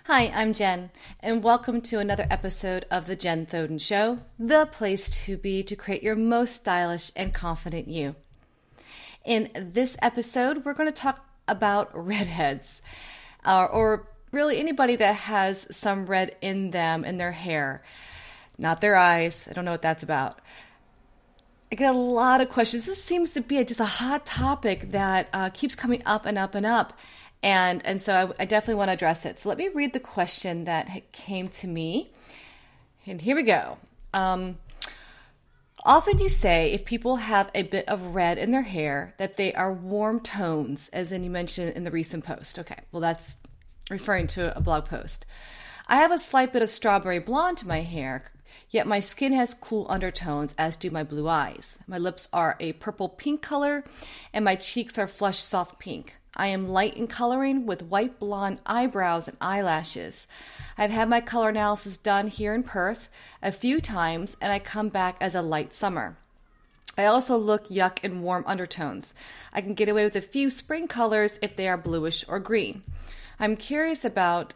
Hi, I'm Jen, and welcome to another episode of The Jen Thoden Show, the place to be to create your most stylish and confident you. In this episode, we're going to talk about redheads, or really anybody that has some red in them, in their hair, not their eyes. I don't know what that's about. I get a lot of questions. This seems to be just a hot topic that keeps coming up and up and up. And so I definitely want to address it. So let me read the question that came to me. And here we go. Often you say if people have a bit of red in their hair that they are warm tones, as in you mentioned in the recent post. Okay, well that's referring to a blog post. I have a slight bit of strawberry blonde to my hair, yet my skin has cool undertones, as do my blue eyes. My lips are a purple pink color, and my cheeks are flush soft pink. I am light in coloring with white blonde eyebrows and eyelashes. I've had my color analysis done here in Perth a few times, and I come back as a light summer. I also look yuck in warm undertones. I can get away with a few spring colors if they are bluish or green. I'm curious about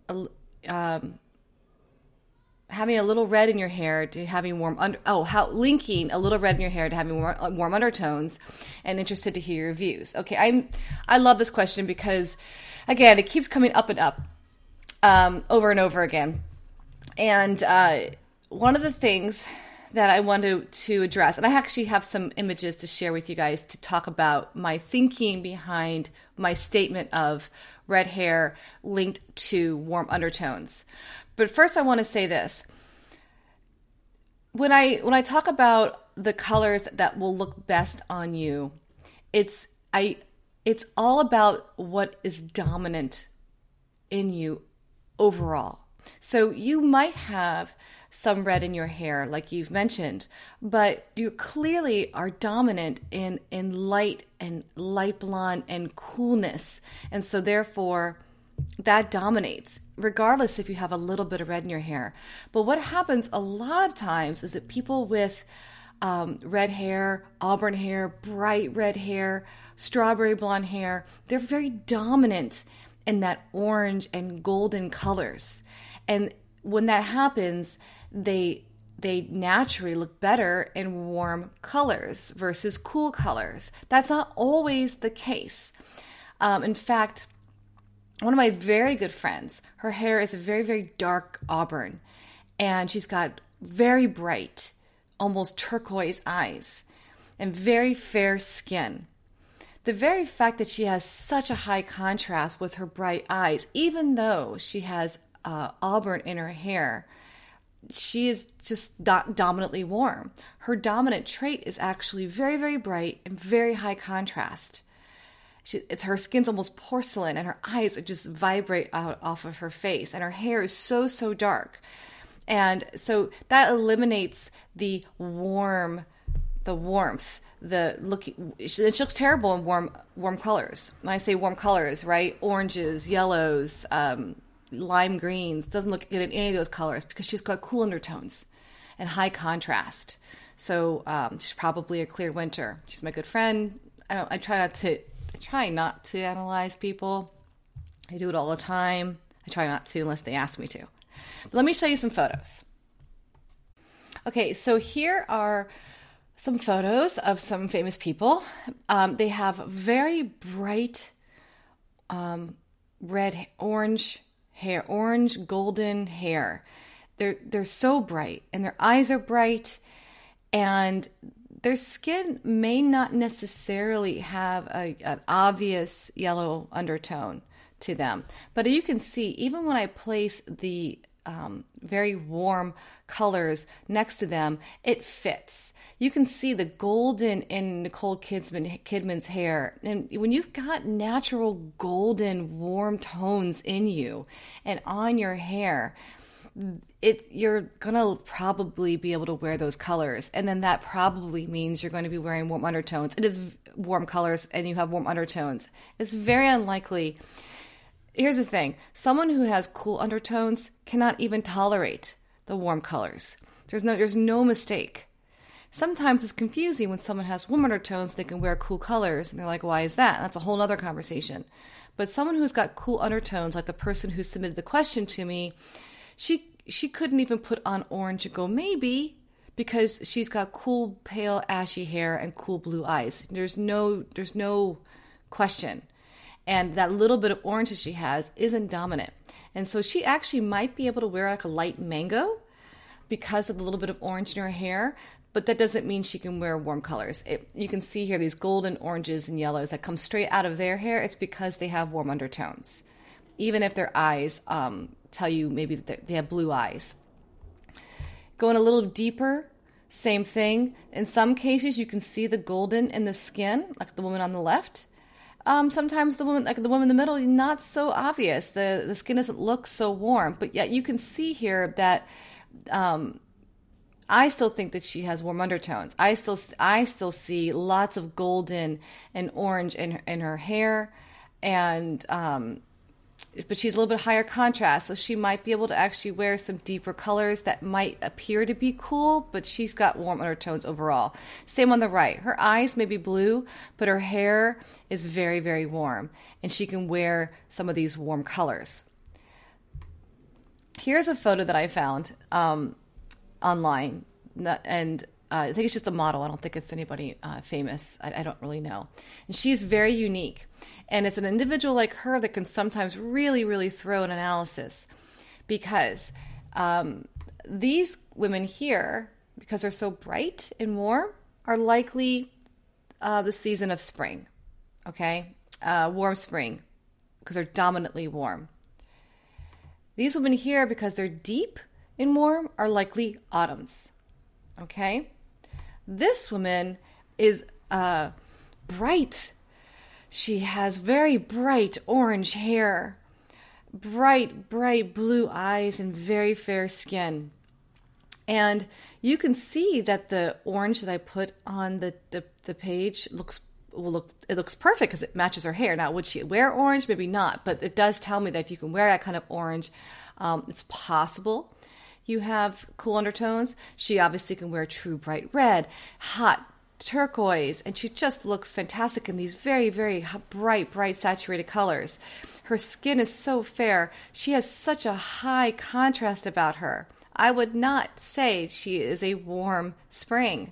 having a little red in your hair to having linking a little red in your hair to having warm undertones, and interested to hear your views. Okay, I love this question because, again, it keeps coming up and up over and over again. And one of the things that I wanted to address, and I actually have some images to share with you guys to talk about my thinking behind my statement of red hair linked to warm undertones. But first I want to say this. When I talk about the colors that will look best on you, it's all about what is dominant in you overall. So you might have some red in your hair, like you've mentioned, but you clearly are dominant in light and light blonde and coolness. And so therefore, that dominates, regardless if you have a little bit of red in your hair. But what happens a lot of times is that people with red hair, auburn hair, bright red hair, strawberry blonde hair, they're very dominant in that orange and golden colors. And when that happens, they naturally look better in warm colors versus cool colors. That's not always the case. In fact, one of my very good friends, her hair is a very, very dark auburn, and she's got very bright, almost turquoise eyes and very fair skin. The very fact that she has such a high contrast with her bright eyes, even though she has auburn in her hair, she is just dominantly warm. Her dominant trait is actually very, very bright and very high contrast. Her skin's almost porcelain, and her eyes just vibrate out off of her face, and her hair is so, so dark. And so that eliminates the warmth, she looks terrible in warm colors. When I say warm colors, right? Oranges, yellows, lime greens, doesn't look good in any of those colors because she's got cool undertones and high contrast. So she's probably a clear winter. She's my good friend. I try not to analyze people. I do it all the time. I try not to unless they ask me to. But let me show you some photos. Okay, so here are some photos of some famous people. They have very bright orange golden hair. They're so bright, and their eyes are bright, and their skin may not necessarily have an obvious yellow undertone to them. But you can see, even when I place the very warm colors next to them, it fits. You can see the golden in Nicole Kidman's hair. And when you've got natural golden warm tones in you and on your hair, you're gonna probably be able to wear those colors, and then that probably means you're going to be wearing warm undertones. It is warm colors and you have warm undertones. It's very unlikely. Here's the thing. Someone who has cool undertones cannot even tolerate the warm colors. There's no mistake. Sometimes it's confusing when someone has warm undertones, they can wear cool colors, and they're like, why is that? That's a whole other conversation. But someone who's got cool undertones, like the person who submitted the question to me, she couldn't even put on orange and go maybe, because she's got cool pale ashy hair and cool blue eyes. There's no question. And that little bit of orange that she has isn't dominant. And so she actually might be able to wear like a light mango because of the little bit of orange in her hair, but that doesn't mean she can wear warm colors. You can see here these golden oranges and yellows that come straight out of their hair. It's because they have warm undertones, even if their eyes tell you maybe that they have blue eyes. Going a little deeper, same thing. In some cases, you can see the golden in the skin, like the woman on the left. Sometimes the woman in the middle, not so obvious. The skin doesn't look so warm, but yet you can see here that I still think that she has warm undertones. I still see lots of golden and orange in her hair, and but she's a little bit higher contrast, so she might be able to actually wear some deeper colors that might appear to be cool, but she's got warm undertones overall. Same on the right. Her eyes may be blue, but her hair is very, very warm, and she can wear some of these warm colors. Here's a photo that I found online, and I think it's just a model. I don't think it's anybody famous. I don't really know. And she's very unique. And it's an individual like her that can sometimes really, really throw an analysis, because these women here, because they're so bright and warm, are likely the season of spring, okay? Warm spring, because they're dominantly warm. These women here, because they're deep and warm, are likely autumns, okay? This woman is bright. She has very bright orange hair, bright blue eyes, and very fair skin. And you can see that the orange that I put on the page looks perfect because it matches her hair. Now, would she wear orange? Maybe not, but it does tell me that if you can wear that kind of orange, it's possible you have cool undertones. She obviously can wear true bright red, hot turquoise, and she just looks fantastic in these very, very bright saturated colors. Her skin is so fair. She has such a high contrast about her. I would not say she is a warm spring.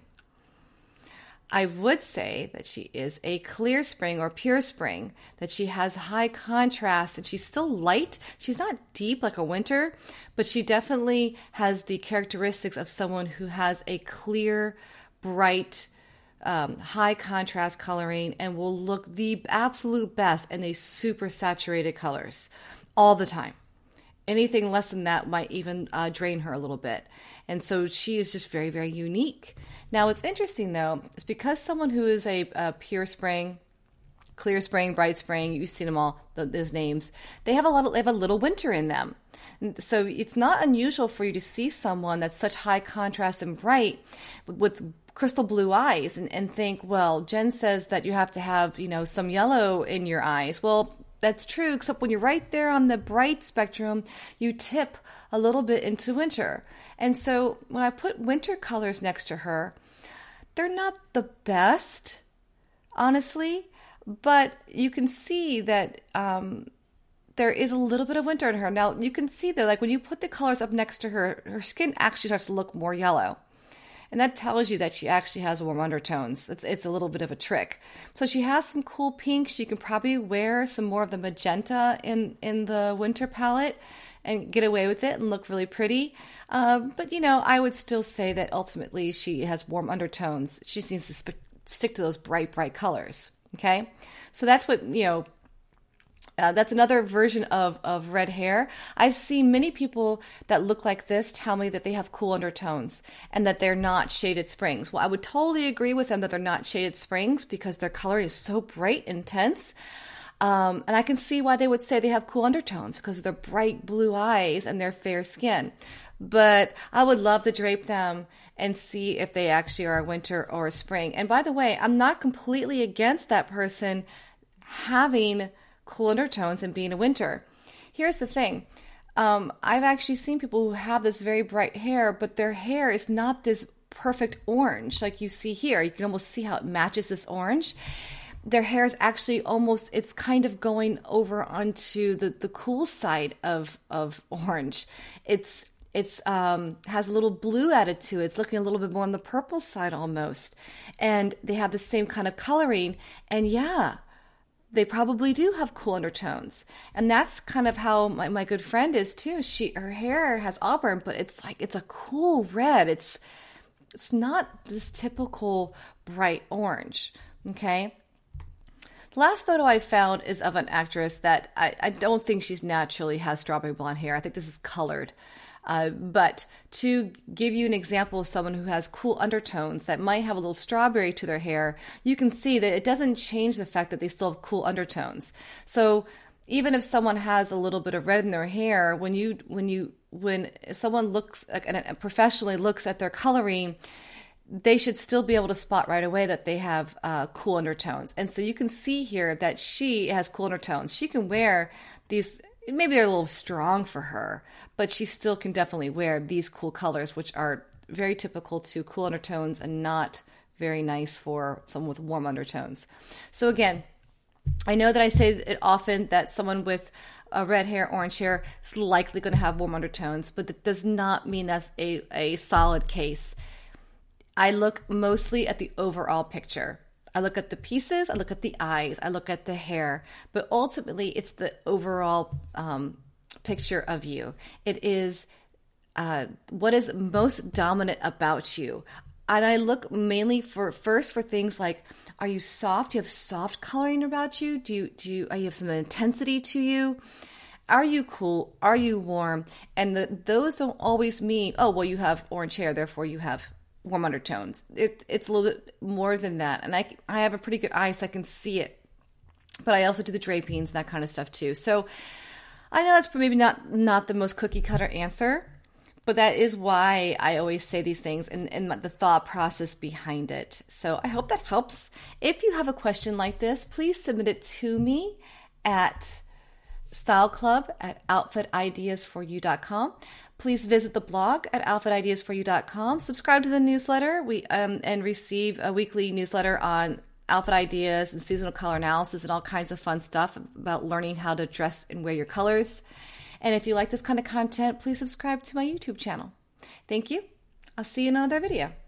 I would say that she is a clear spring or pure spring, that she has high contrast and she's still light. She's not deep like a winter, but she definitely has the characteristics of someone who has a clear, bright, high contrast coloring and will look the absolute best in these super saturated colors all the time. Anything less than that might even drain her a little bit. And so she is just very, very unique. Now, what's interesting, though, is because someone who is a pure spring, clear spring, bright spring, you've seen them all, those names, they have a little winter in them. And so it's not unusual for you to see someone that's such high contrast and bright with crystal blue eyes and think, well, Jen says that you have to have, some yellow in your eyes. Well, that's true, except when you're right there on the bright spectrum, you tip a little bit into winter. And so when I put winter colors next to her, they're not the best, honestly, but you can see that there is a little bit of winter in her. Now, you can see that, like, when you put the colors up next to her, her skin actually starts to look more yellow. And that tells you that she actually has warm undertones. It's a little bit of a trick. So she has some cool pinks. She can probably wear some more of the magenta in the winter palette and get away with it and look really pretty. But, I would still say that ultimately she has warm undertones. She needs to stick to those bright colors. Okay? So that's what, that's another version of red hair. I've seen many people that look like this tell me that they have cool undertones and that they're not shaded springs. Well, I would totally agree with them that they're not shaded springs because their color is so bright, intense. And I can see why they would say they have cool undertones because of their bright blue eyes and their fair skin. But I would love to drape them and see if they actually are a winter or a spring. And by the way, I'm not completely against that person having cool undertones and being a winter. Here's the thing. I've actually seen people who have this very bright hair, but their hair is not this perfect orange like you see here. You can almost see how it matches this orange. their hair is actually almost, it's kind of going over onto the cool side of orange. It's has a little blue added to it. It's looking a little bit more on the purple side almost. And they have the same kind of coloring. And yeah, they probably do have cool undertones. And that's kind of how my good friend is too. Her hair has auburn, but it's like, it's a cool red. It's not this typical bright orange. Okay. The last photo I found is of an actress that I don't think she's naturally has strawberry blonde hair. I think this is colored. But to give you an example of someone who has cool undertones that might have a little strawberry to their hair, you can see that it doesn't change the fact that they still have cool undertones. So even if someone has a little bit of red in their hair, when someone looks professionally looks at their coloring, they should still be able to spot right away that they have cool undertones. And so you can see here that she has cool undertones. She can wear these. Maybe they're a little strong for her, but she still can definitely wear these cool colors, which are very typical to cool undertones and not very nice for someone with warm undertones. So again, I know that I say it often that someone with red hair, orange hair is likely going to have warm undertones, but that does not mean that's a solid case. I look mostly at the overall picture. I look at the pieces, I look at the eyes, I look at the hair, but ultimately it's the overall picture of you. It is what is most dominant about you. And I look mainly for things like, are you soft? Do you have soft coloring about you? Do you have some intensity to you? Are you cool? Are you warm? And those don't always mean, oh, well, you have orange hair, therefore you have warm undertones. It's a little bit more than that. And I have a pretty good eye, so I can see it. But I also do the drapings and that kind of stuff too. So I know that's maybe not the most cookie cutter answer, but that is why I always say these things and the thought process behind it. So I hope that helps. If you have a question like this, please submit it to me at styleclub@outfitideasforyou.com. Please visit the blog at outfitideasforyou.com. Subscribe to the newsletter and receive a weekly newsletter on outfit ideas and seasonal color analysis and all kinds of fun stuff about learning how to dress and wear your colors. And if you like this kind of content, please subscribe to my YouTube channel. Thank you. I'll see you in another video.